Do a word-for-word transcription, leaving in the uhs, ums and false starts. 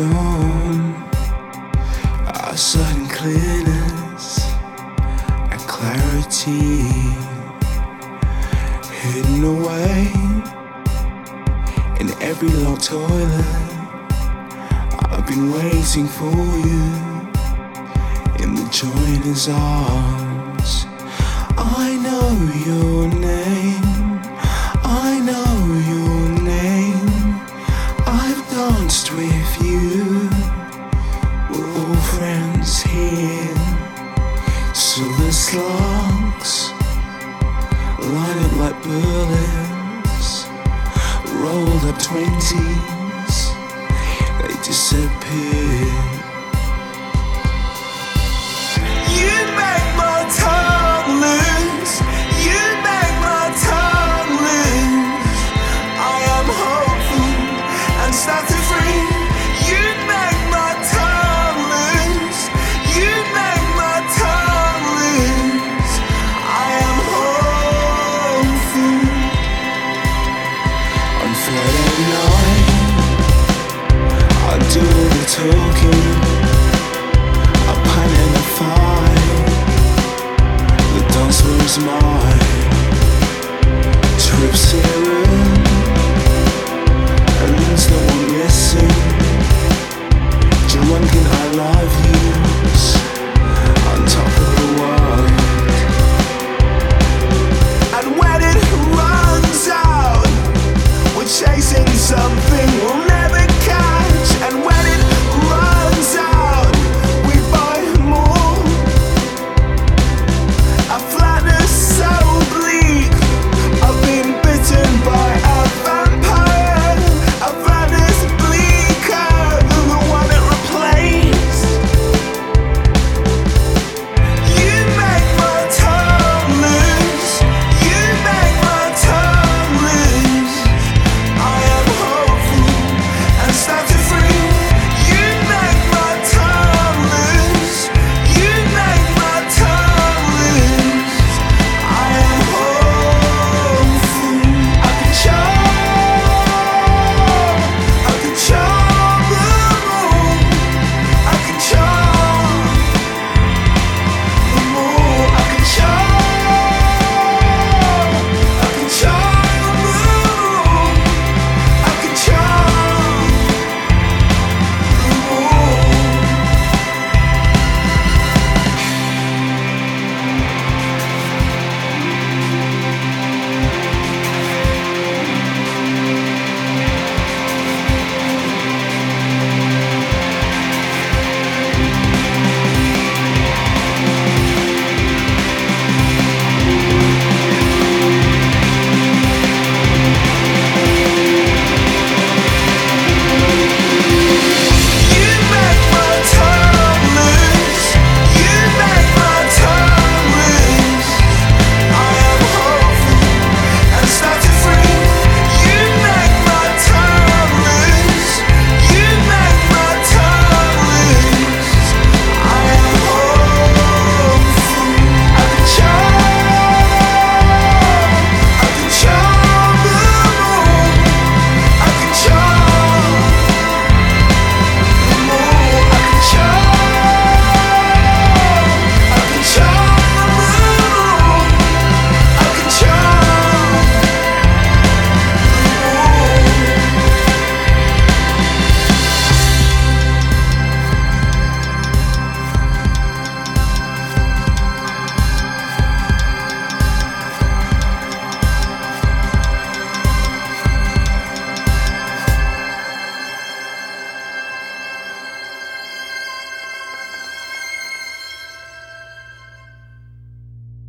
dawn, a sudden clearness and clarity hidden away in every locked toilet. I've been waiting for you in the joiner's arms. I know your name, I know your name. I've danced with you, we're all friends here. So the slugs line up like bullets, rolled up twenties, they disappear.